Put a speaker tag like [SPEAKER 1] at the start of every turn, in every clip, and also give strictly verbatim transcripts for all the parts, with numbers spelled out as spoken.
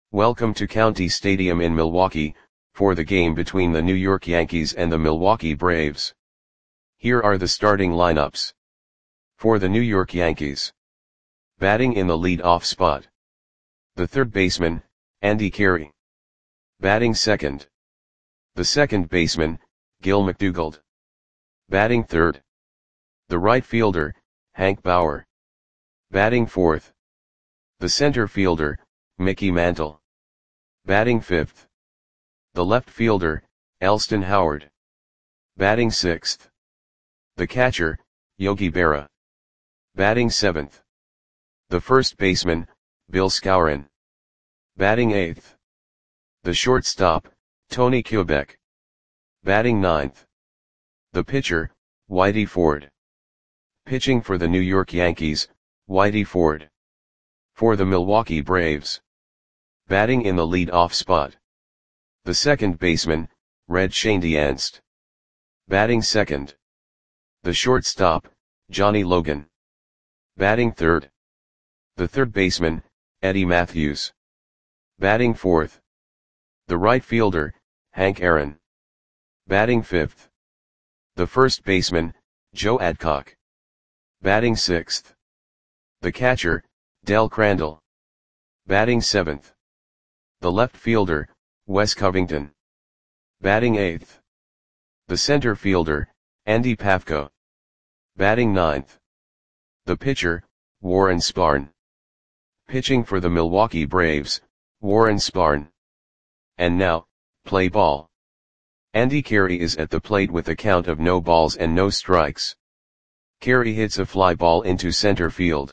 [SPEAKER 1] Welcome to County Stadium in Milwaukee, for the game between the New York Yankees and the Milwaukee Braves. Here are the starting lineups. For the New York Yankees. Batting in the lead-off spot. The third baseman, Andy Carey. Batting second. The second baseman, Gil McDougald. Batting third. The right fielder, Hank Bauer. Batting fourth. The center fielder, Mickey Mantle. Batting fifth. The left fielder, Elston Howard. Batting sixth. The catcher, Yogi Berra. Batting seventh. The first baseman, Bill Skowron. Batting eighth. The shortstop, Tony Kubek. Batting ninth. The pitcher, Whitey Ford. Pitching for the New York Yankees, Whitey Ford. For the Milwaukee Braves. Batting in the lead-off spot. The second baseman, Red Schoendienst. Batting second. The shortstop, Johnny Logan. Batting third. The third baseman, Eddie Mathews. Batting fourth. The right fielder, Hank Aaron. Batting fifth. The first baseman, Joe Adcock. Batting sixth. The catcher, Del Crandall. Batting seventh. The left fielder, Wes Covington. Batting eighth. The center fielder, Andy Pafko. Batting ninth. The pitcher, Warren Spahn. Pitching for the Milwaukee Braves, Warren Spahn. And now, play ball. Andy Carey is at the plate with a count of no balls and no strikes. Carey hits a fly ball into center field.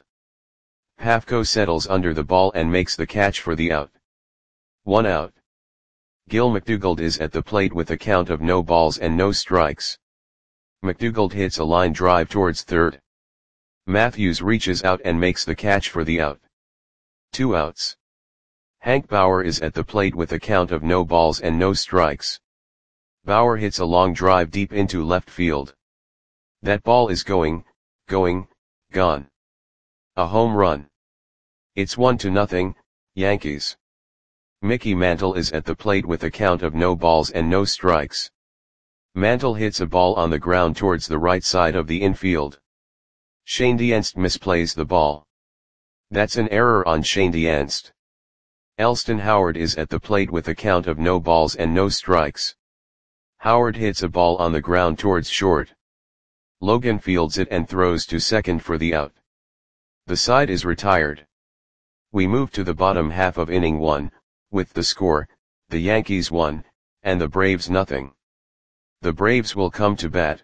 [SPEAKER 1] Pafko settles under the ball and makes the catch for the out. One out. Gil McDougald is at the plate with a count of no balls and no strikes. McDougald hits a line drive towards third. Mathews reaches out and makes the catch for the out. Two outs. Hank Bauer is at the plate with a count of no balls and no strikes. Bauer hits a long drive deep into left field. That ball is going, going, gone. A home run. It's one to nothing, Yankees. Mickey Mantle is at the plate with a count of no balls and no strikes. Mantle hits a ball on the ground towards the right side of the infield. Schoendienst misplays the ball. That's an error on Schoendienst. Elston Howard is at the plate with a count of no balls and no strikes. Howard hits a ball on the ground towards short. Logan fields it and throws to second for the out. The side is retired. We move to the bottom half of inning one, with the score, the Yankees one, and the Braves nothing. The Braves will come to bat.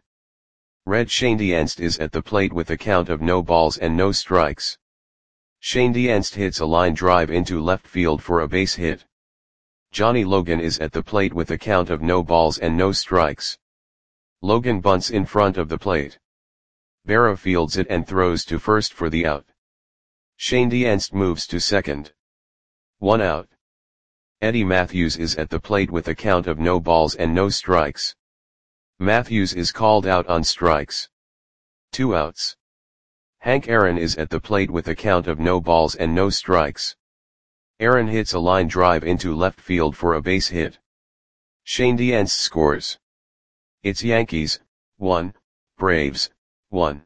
[SPEAKER 1] Red Schoendienst is at the plate with a count of no balls and no strikes. Schoendienst hits a line drive into left field for a base hit. Johnny Logan is at the plate with a count of no balls and no strikes. Logan bunts in front of the plate. Berra fields it and throws to first for the out. Schoendienst moves to second. One out. Eddie Mathews is at the plate with a count of no balls and no strikes. Mathews is called out on strikes. Two outs. Hank Aaron is at the plate with a count of no balls and no strikes. Aaron hits a line drive into left field for a base hit. Schoendienst scores. It's Yankees, one, Braves, one.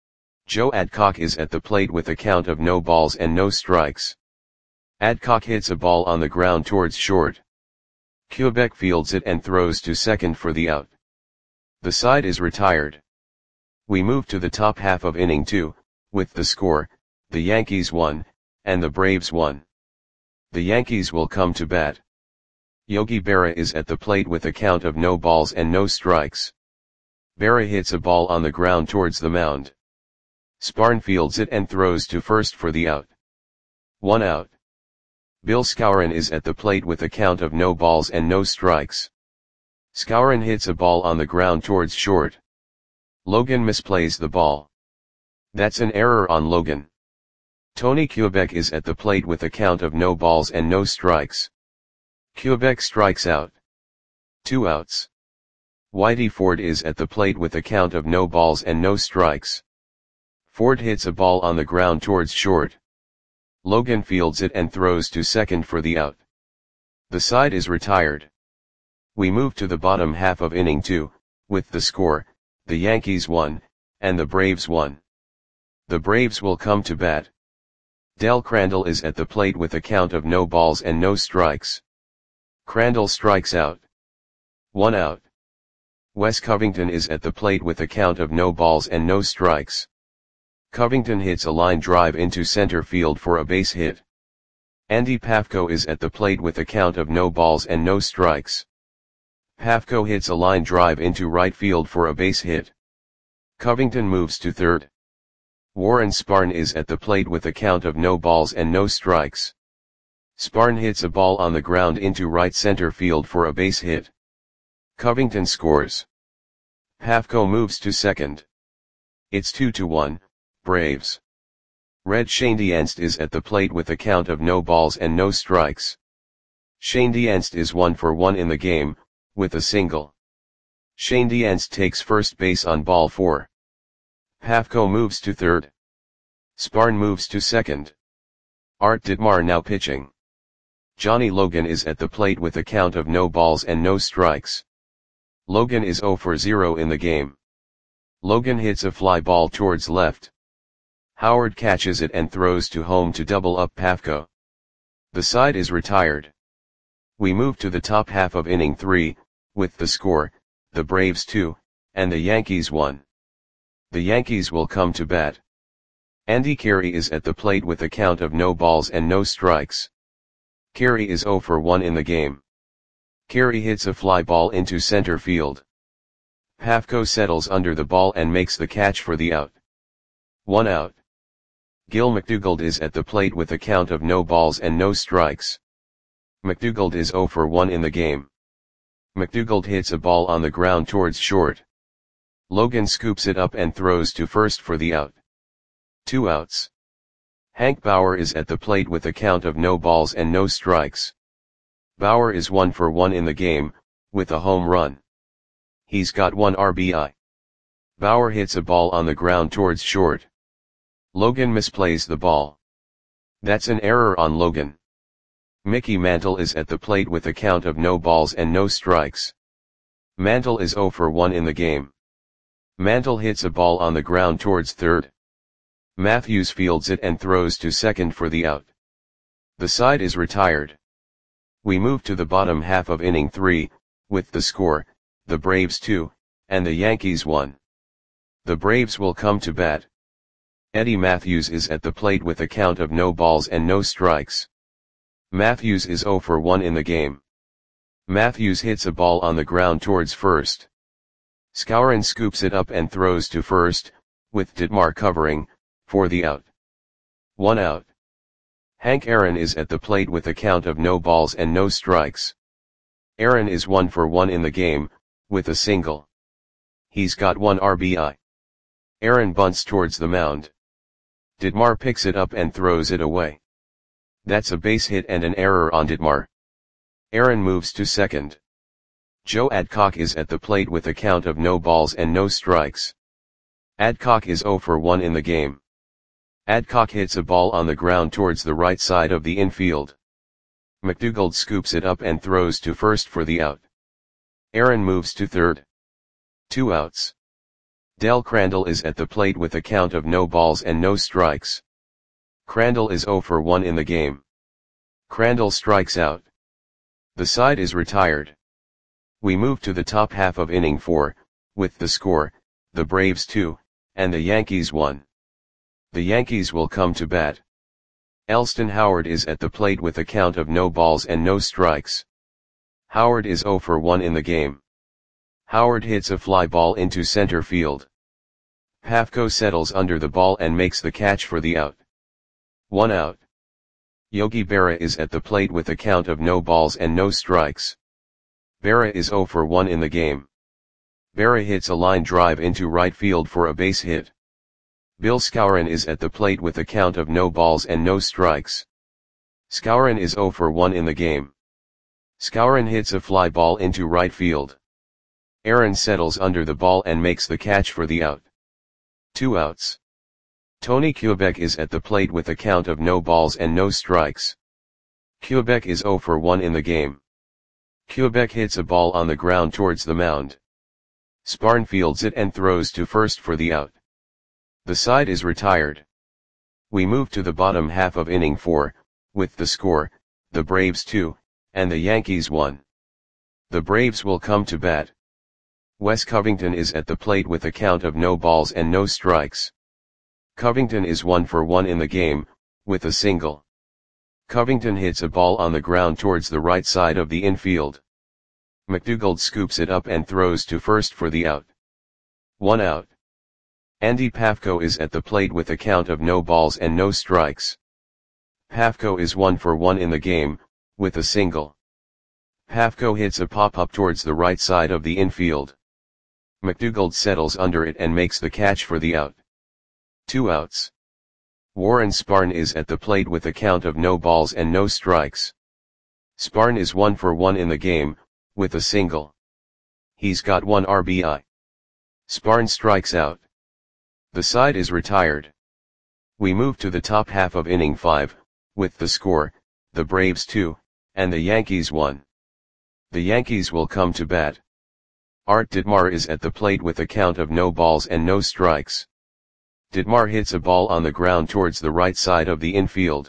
[SPEAKER 1] Joe Adcock is at the plate with a count of no balls and no strikes. Adcock hits a ball on the ground towards short. Kubek fields it and throws to second for the out. The side is retired. We move to the top half of inning two, with the score, the Yankees one, and the Braves one. The Yankees will come to bat. Yogi Berra is at the plate with a count of no balls and no strikes. Berra hits a ball on the ground towards the mound. Spahn fields it and throws to first for the out. One out. Bill Skowron is at the plate with a count of no balls and no strikes. Skowron hits a ball on the ground towards short. Logan misplays the ball. That's an error on Logan. Tony Kubek is at the plate with a count of no balls and no strikes. Kubek strikes out. Two outs. Whitey Ford is at the plate with a count of no balls and no strikes. Ford hits a ball on the ground towards short. Logan fields it and throws to second for the out. The side is retired. We move to the bottom half of inning two, with the score, the Yankees one, and the Braves one. The Braves will come to bat. Del Crandall is at the plate with a count of no balls and no strikes. Crandall strikes out. One out. Wes Covington is at the plate with a count of no balls and no strikes. Covington hits a line drive into center field for a base hit. Andy Pafko is at the plate with a count of no balls and no strikes. Pafko hits a line drive into right field for a base hit. Covington moves to third. Warren Spahn is at the plate with a count of no balls and no strikes. Spahn hits a ball on the ground into right center field for a base hit. Covington scores. Pafko moves to second. It's two to one, Braves. Red Schoendienst is at the plate with a count of no balls and no strikes. Schoendienst is one for one in the game, with a single. Schoendienst takes first base on ball four. Pafko moves to third. Spahn moves to second. Art Ditmar now pitching. Johnny Logan is at the plate with a count of no balls and no strikes. Logan is zero for zero in the game. Logan hits a fly ball towards left. Howard catches it and throws to home to double up Pafko. The side is retired. We move to the top half of inning three, with the score, the Braves two, and the Yankees one. The Yankees will come to bat. Andy Carey is at the plate with a count of no balls and no strikes. Carey is zero for one in the game. Carey hits a fly ball into center field. Pafko settles under the ball and makes the catch for the out. One out. Gil McDougald is at the plate with a count of no balls and no strikes. McDougald is zero for one in the game. McDougald hits a ball on the ground towards short. Logan scoops it up and throws to first for the out. Two outs. Hank Bauer is at the plate with a count of no balls and no strikes. Bauer is one for one in the game, with a home run. He's got one R B I. Bauer hits a ball on the ground towards short. Logan misplays the ball. That's an error on Logan. Mickey Mantle is at the plate with a count of no balls and no strikes. Mantle is zero for one in the game. Mantle hits a ball on the ground towards third. Matthews fields it and throws to second for the out. The side is retired. We move to the bottom half of inning three, with the score, the Braves two, and the Yankees one. The Braves will come to bat. Eddie Matthews is at the plate with a count of no balls and no strikes. Matthews is zero for one in the game. Matthews hits a ball on the ground towards first. Skowron scoops it up and throws to first, with Ditmar covering, for the out. One out. Hank Aaron is at the plate with a count of no balls and no strikes. Aaron is one for one in the game, with a single. He's got one R B I. Aaron bunts towards the mound. Ditmar picks it up and throws it away. That's a base hit and an error on Ditmar. Aaron moves to second. Joe Adcock is at the plate with a count of no balls and no strikes. Adcock is zero for one in the game. Adcock hits a ball on the ground towards the right side of the infield. McDougald scoops it up and throws to first for the out. Aaron moves to third. Two outs. Del Crandall is at the plate with a count of no balls and no strikes. Crandall is zero for one in the game. Crandall strikes out. The side is retired. We move to the top half of inning four, with the score, the Braves two, and the Yankees one. The Yankees will come to bat. Elston Howard is at the plate with a count of no balls and no strikes. Howard is zero for one in the game. Howard hits a fly ball into center field. Pafko settles under the ball and makes the catch for the out. One out. Yogi Berra is at the plate with a count of no balls and no strikes. Berra is zero for one in the game. Berra hits a line drive into right field for a base hit. Bill Skowron is at the plate with a count of no balls and no strikes. Skowron is zero for one in the game. Skowron hits a fly ball into right field. Aaron settles under the ball and makes the catch for the out. Two outs. Tony Kubek is at the plate with a count of no balls and no strikes. Quebec is zero for one in the game. Quebec hits a ball on the ground towards the mound. Sparn fields it and throws to first for the out. The side is retired. We move to the bottom half of inning four, with the score, the Braves two, and the Yankees one. The Braves will come to bat. Wes Covington is at the plate with a count of no balls and no strikes. Covington is one for one in the game, with a single. Covington hits a ball on the ground towards the right side of the infield. McDougald scoops it up and throws to first for the out. One out. Andy Pafko is at the plate with a count of no balls and no strikes. Pafko is one for one in the game, with a single. Pafko hits a pop-up towards the right side of the infield. McDougald settles under it and makes the catch for the out. Two outs. Warren Sparn is at the plate with a count of no balls and no strikes. Sparn is one for one in the game, with a single. He's got one R B I. Sparn strikes out. The side is retired. We move to the top half of inning five, with the score, the Braves two, and the Yankees one. The Yankees will come to bat. Art Ditmar is at the plate with a count of no balls and no strikes. Ditmar hits a ball on the ground towards the right side of the infield.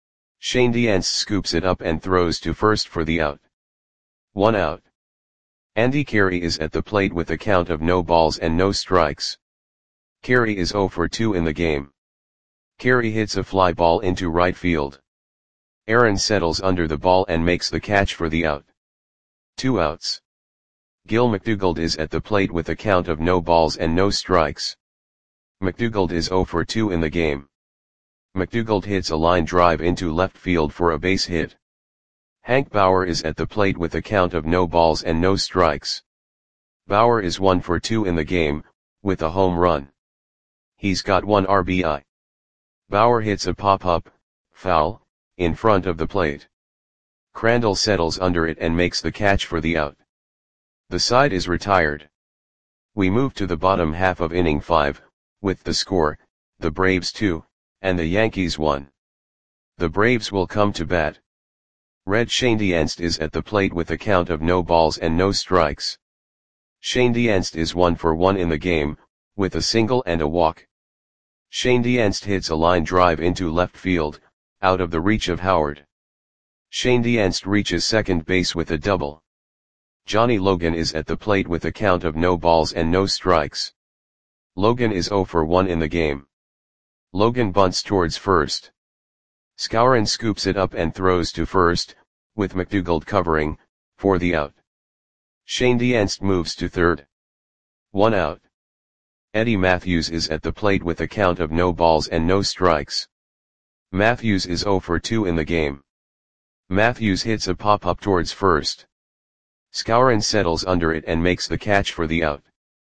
[SPEAKER 1] Shane Diance scoops it up and throws to first for the out. One out. Andy Carey is at the plate with a count of no balls and no strikes. Carey is zero for two in the game. Carey hits a fly ball into right field. Aaron settles under the ball and makes the catch for the out. Two outs. Gil McDougald is at the plate with a count of no balls and no strikes. McDougald is zero for two in the game. McDougald hits a line drive into left field for a base hit. Hank Bauer is at the plate with a count of no balls and no strikes. Bauer is one for two in the game, with a home run. He's got one R B I. Bauer hits a pop-up, foul, in front of the plate. Crandall settles under it and makes the catch for the out. The side is retired. We move to the bottom half of inning five, with the score, the Braves two, and the Yankees one. The Braves will come to bat. Red Shane Diance is at the plate with a count of no balls and no strikes. Shane Diance is one for one in the game, with a single and a walk. Shane Diance hits a line drive into left field, out of the reach of Howard. Shane Diance reaches second base with a double. Johnny Logan is at the plate with a count of no balls and no strikes. Logan is zero for one in the game. Logan bunts towards first. Skowron scoops it up and throws to first, with McDougald covering, for the out. Shane Diance moves to third. One out. Eddie Matthews is at the plate with a count of no balls and no strikes. Matthews is zero for two in the game. Matthews hits a pop-up towards first. Skowron settles under it and makes the catch for the out.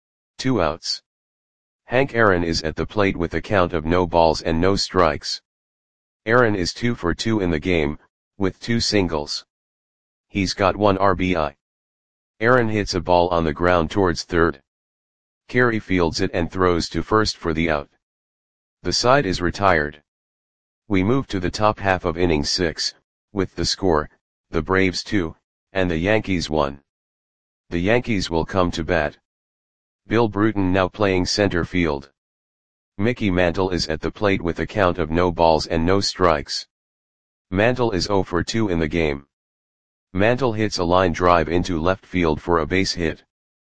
[SPEAKER 1] Two outs. Hank Aaron is at the plate with a count of no balls and no strikes. Aaron is two for two in the game, with two singles. He's got one R B I. Aaron hits a ball on the ground towards third. Carey fields it and throws to first for the out. The side is retired. We move to the top half of inning six, with the score, the Braves two, and the Yankees one. The Yankees will come to bat. Bill Bruton now playing center field. Mickey Mantle is at the plate with a count of no balls and no strikes. Mantle is zero for two in the game. Mantle hits a line drive into left field for a base hit.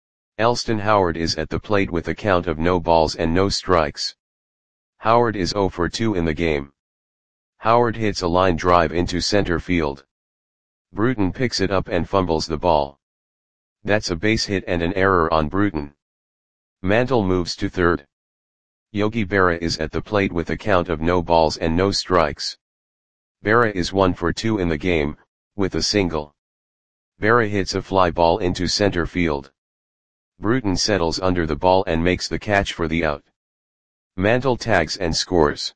[SPEAKER 1] Elston Howard is at the plate with a count of no balls and no strikes. Howard is zero for two in the game. Howard hits a line drive into center field. Bruton picks it up and fumbles the ball. That's a base hit and an error on Bruton. Mantle moves to third. Yogi Berra is at the plate with a count of no balls and no strikes. Berra is one for two in the game, with a single. Berra hits a fly ball into center field. Bruton settles under the ball and makes the catch for the out. Mantle tags and scores.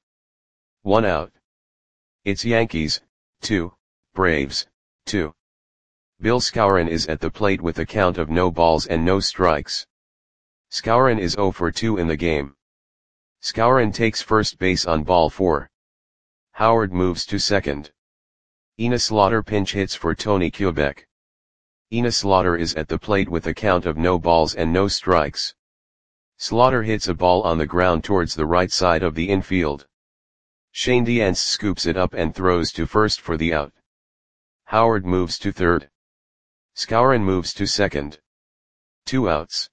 [SPEAKER 1] One out. It's Yankees, two, Braves, two. Bill Skowron is at the plate with a count of no balls and no strikes. Skowron is zero for two in the game. Skowron takes first base on ball four. Howard moves to second. Ina Slaughter pinch hits for Tony Quebec. Ina Slaughter is at the plate with a count of no balls and no strikes. Slaughter hits a ball on the ground towards the right side of the infield. Shane Diance scoops it up and throws to first for the out. Howard moves to third. Skowron moves to second. Two outs.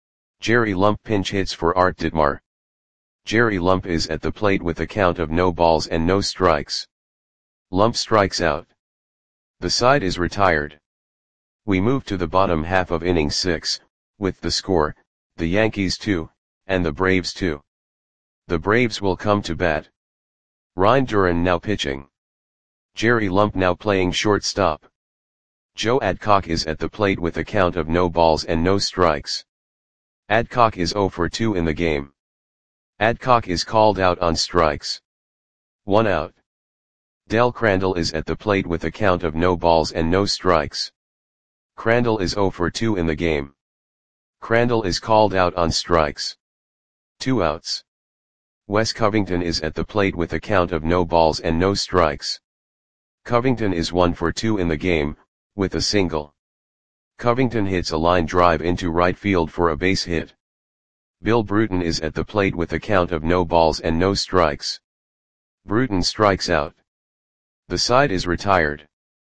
[SPEAKER 1] Jerry Lump pinch hits for Art Ditmar. Jerry Lump is at the plate with a count of no balls and no strikes. Lump strikes out. The side is retired. We move to the bottom half of inning six, with the score, the Yankees two, and the Braves two. The Braves will come to bat. Ryan Duran now pitching. Jerry Lump now playing shortstop. Joe Adcock is at the plate with a count of no balls and no strikes. Adcock is oh for two in the game. Adcock is called out on strikes. One out. Del Crandall is at the plate with a count of no balls and no strikes. Crandall is oh for two in the game. Crandall is called out on strikes. Two outs. Wes Covington is at the plate with a count of no balls and no strikes. Covington is one for two in the game, with a single. Covington hits a line drive into right field for a base hit. Bill Bruton is at the plate with a count of no balls and no strikes. Bruton strikes out. The side is retired.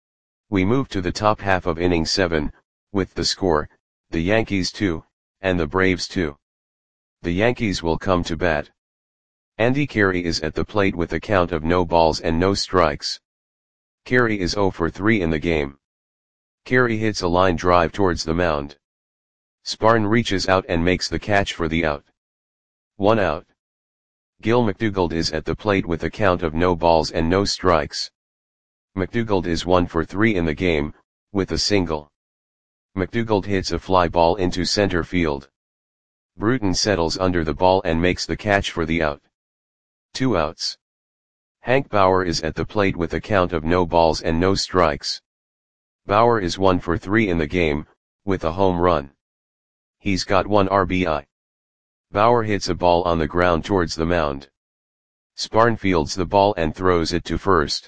[SPEAKER 1] We move to the top half of inning seven, with the score, the Yankees two, and the Braves two. The Yankees will come to bat. Andy Carey is at the plate with a count of no balls and no strikes. Carey is oh for three in the game. Carey hits a line drive towards the mound. Sparn reaches out and makes the catch for the out. One out. Gil McDougald is at the plate with a count of no balls and no strikes. McDougald is one for three in the game, with a single. McDougald hits a fly ball into center field. Bruton settles under the ball and makes the catch for the out. Two outs. Hank Bauer is at the plate with a count of no balls and no strikes. Bauer is one for three in the game, with a home run. He's got one R B I. Bauer hits a ball on the ground towards the mound. Sparn fields the ball and throws it to first.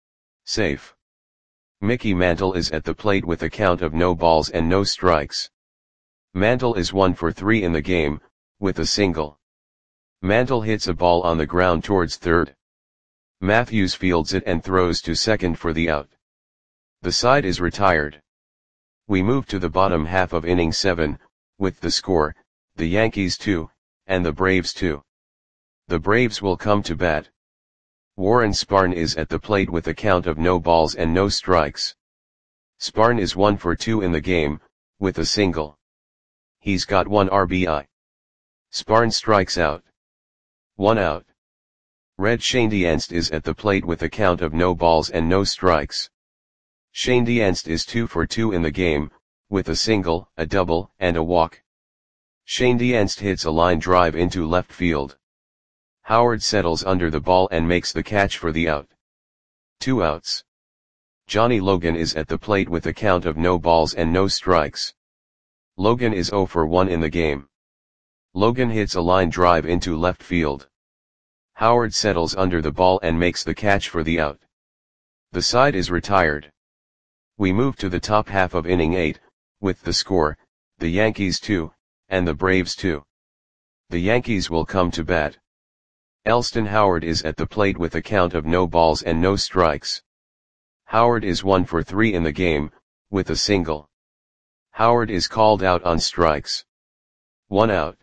[SPEAKER 1] Safe. Mickey Mantle is at the plate with a count of no balls and no strikes. Mantle is one for three in the game, with a single. Mantle hits a ball on the ground towards third. Matthews fields it and throws to second for the out. The side is retired. We move to the bottom half of inning seven, with the score, the Yankees two, and the Braves two. The Braves will come to bat. Warren Sparn is at the plate with a count of no balls and no strikes. Sparn is one for two in the game, with a single. He's got one R B I. Sparn strikes out. One out. Red Schoendienst is at the plate with a count of no balls and no strikes. Schoendienst is two for two in the game, with a single, a double, and a walk. Schoendienst hits a line drive into left field. Howard settles under the ball and makes the catch for the out. Two outs. Johnny Logan is at the plate with a count of no balls and no strikes. Logan is oh for one in the game. Logan hits a line drive into left field. Howard settles under the ball and makes the catch for the out. The side is retired. We move to the top half of inning eight, with the score, the Yankees two, and the Braves two. The Yankees will come to bat. Elston Howard is at the plate with a count of no balls and no strikes. Howard is one for three in the game, with a single. Howard is called out on strikes. One out.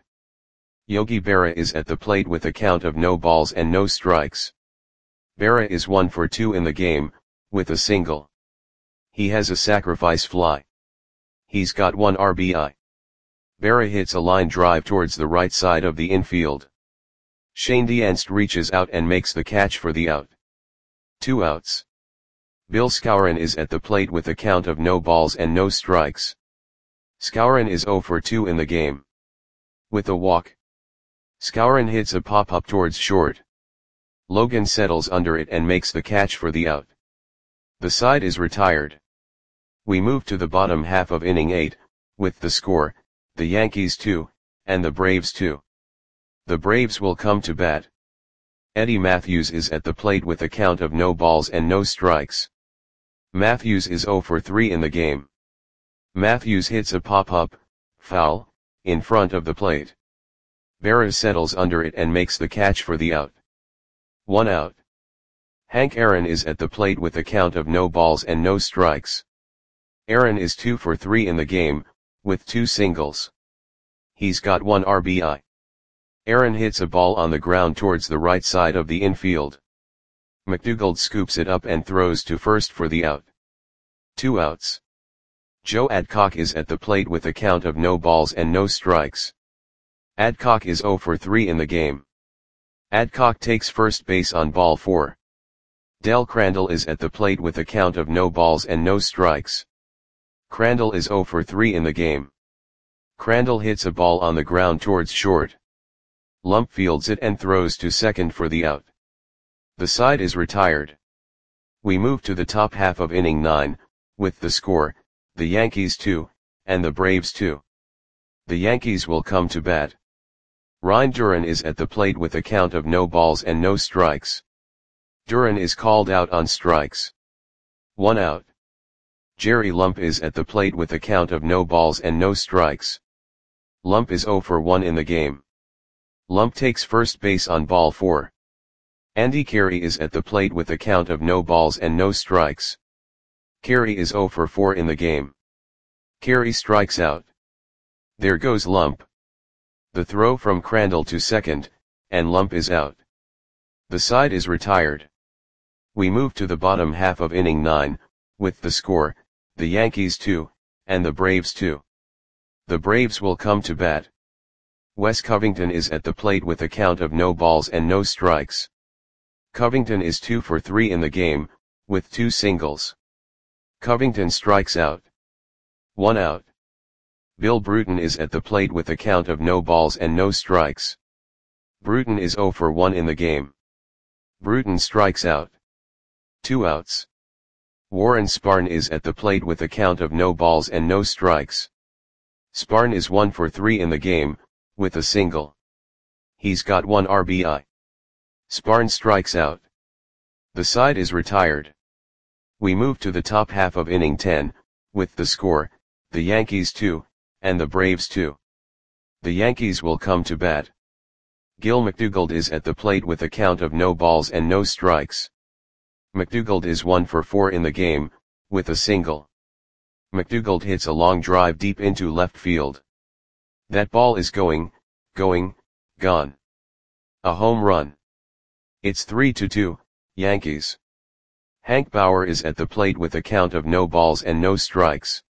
[SPEAKER 1] Yogi Berra is at the plate with a count of no balls and no strikes. Berra is one for two in the game, with a single. He has a sacrifice fly. He's got one R B I. Berra hits a line drive towards the right side of the infield. Schoendienst reaches out and makes the catch for the out. Two outs. Bill Skowron is at the plate with a count of no balls and no strikes. Skowron is oh for two in the game. With a walk. Skowron hits a pop-up towards short. Logan settles under it and makes the catch for the out. The side is retired. We move to the bottom half of inning eight, with the score, the Yankees two, and the Braves two. The Braves will come to bat. Eddie Matthews is at the plate with a count of no balls and no strikes. Matthews is zero for three in the game. Matthews hits a pop-up, foul, in front of the plate. Berra settles under it and makes the catch for the out. One out. Hank Aaron is at the plate with a count of no balls and no strikes. Aaron is two for three in the game, with two singles. He's got one R B I. Aaron hits a ball on the ground towards the right side of the infield. McDougald scoops it up and throws to first for the out. Two outs. Joe Adcock is at the plate with a count of no balls and no strikes. Adcock is zero for three in the game. Adcock takes first base on ball four. Del Crandall is at the plate with a count of no balls and no strikes. Crandall is zero for three in the game. Crandall hits a ball on the ground towards short. Lump fields it and throws to second for the out. The side is retired. We move to the top half of inning nine, with the score, the Yankees two, and the Braves two. The Yankees will come to bat. Ryan Duran is at the plate with a count of no balls and no strikes. Duran is called out on strikes. One out. Jerry Lump is at the plate with a count of no balls and no strikes. Lump is zero for one in the game. Lump takes first base on ball four. Andy Carey is at the plate with a count of no balls and no strikes. Carey is zero for four in the game. Carey strikes out. There goes Lump. The throw from Crandall to second, and Lump is out. The side is retired. We move to the bottom half of inning nine, with the score, the Yankees two, and the Braves two. The Braves will come to bat. Wes Covington is at the plate with a count of no balls and no strikes. Covington is two for three in the game, with two singles. Covington strikes out. One out. Bill Bruton is at the plate with a count of no balls and no strikes. Bruton is zero for one in the game. Bruton strikes out. Two outs. Warren Spahn is at the plate with a count of no balls and no strikes. Spahn is one for three in the game, with a single. He's got one R B I. Spahn strikes out. The side is retired. We move to the top half of inning ten, with the score, the Yankees two, and the Braves two. The Yankees will come to bat. Gil McDougald is at the plate with a count of no balls and no strikes. McDougald is one for four in the game, with a single. McDougald hits a long drive deep into left field. That ball is going, going, gone. A home run. It's three to two, Yankees. Hank Bauer is at the plate with a count of no balls and no strikes.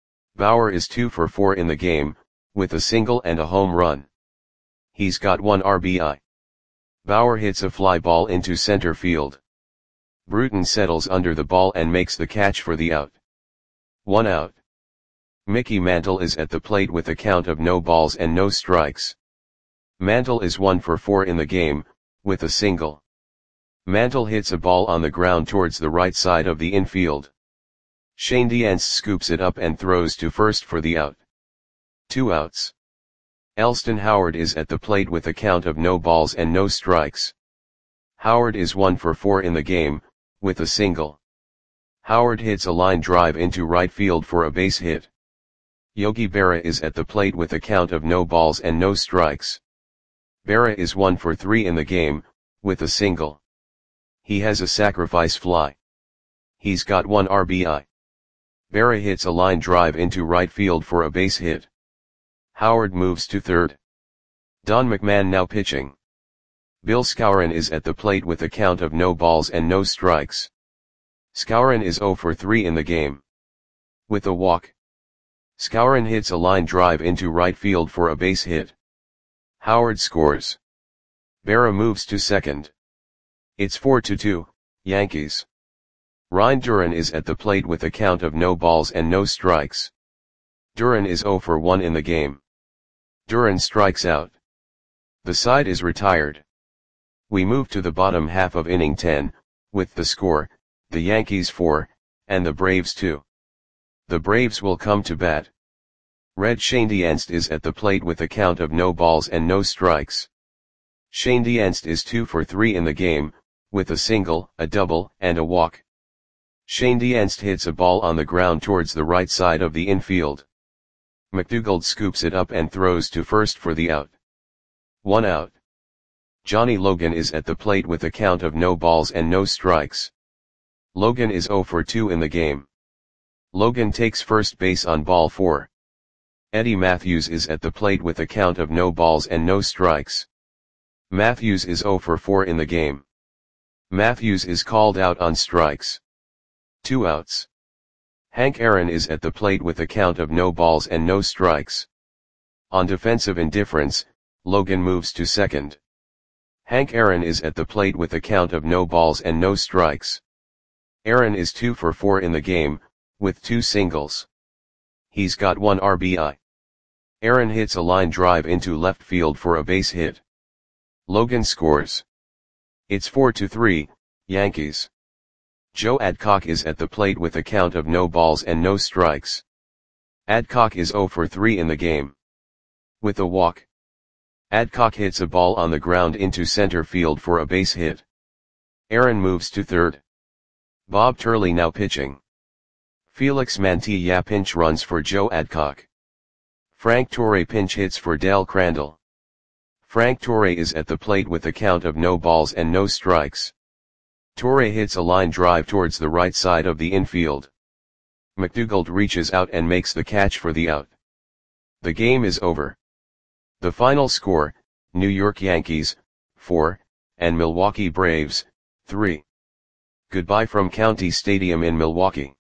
[SPEAKER 1] Bauer is two for four in the game, with a single and a home run. He's got one R B I. Bauer hits a fly ball into center field. Bruton settles under the ball and makes the catch for the out. One out. Mickey Mantle is at the plate with a count of no balls and no strikes. Mantle is one for four in the game, with a single. Mantle hits a ball on the ground towards the right side of the infield. Shane Diance scoops it up and throws to first for the out. Two outs. Elston Howard is at the plate with a count of no balls and no strikes. Howard is one for four in the game, with a single. Howard hits a line drive into right field for a base hit. Yogi Berra is at the plate with a count of no balls and no strikes. Berra is one for three in the game, with a single. He has a sacrifice fly. He's got one R B I. Berra hits a line drive into right field for a base hit. Howard moves to third. Don McMahon now pitching. Bill Skowron is at the plate with a count of no balls and no strikes. Skowron is zero for three in the game. With a walk. Skowron hits a line drive into right field for a base hit. Howard scores. Berra moves to second. It's four to two, Yankees. Ryan Duran is at the plate with a count of no balls and no strikes. Duran is zero for one in the game. Duran strikes out. The side is retired. We move to the bottom half of inning ten, with the score, the Yankees four, and the Braves two. The Braves will come to bat. Red Shane Diance is at the plate with a count of no balls and no strikes. Shane Diance is two for three in the game, with a single, a double, and a walk. Shane Dienst hits a ball on the ground towards the right side of the infield. McDougald scoops it up and throws to first for the out. One out. Johnny Logan is at the plate with a count of no balls and no strikes. Logan is zero for two in the game. Logan takes first base on ball four. Eddie Matthews is at the plate with a count of no balls and no strikes. Matthews is zero for four in the game. Matthews is called out on strikes. Two outs. Hank Aaron is at the plate with a count of no balls and no strikes. On defensive indifference, Logan moves to second. Hank Aaron is at the plate with a count of no balls and no strikes. Aaron is two for four in the game, with two singles. He's got one R B I. Aaron hits a line drive into left field for a base hit. Logan scores. It's four to three, Yankees. Joe Adcock is at the plate with a count of no balls and no strikes. Adcock is zero for three in the game. With a walk. Adcock hits a ball on the ground into center field for a base hit. Aaron moves to third. Bob Turley now pitching. Felix Mantilla pinch runs for Joe Adcock. Frank Torre pinch hits for Dale Crandall. Frank Torre is at the plate with a count of no balls and no strikes. Torre hits a line drive towards the right side of the infield. McDougald reaches out and makes the catch for the out. The game is over. The final score, New York Yankees, four, and Milwaukee Braves, three. Goodbye from County Stadium in Milwaukee.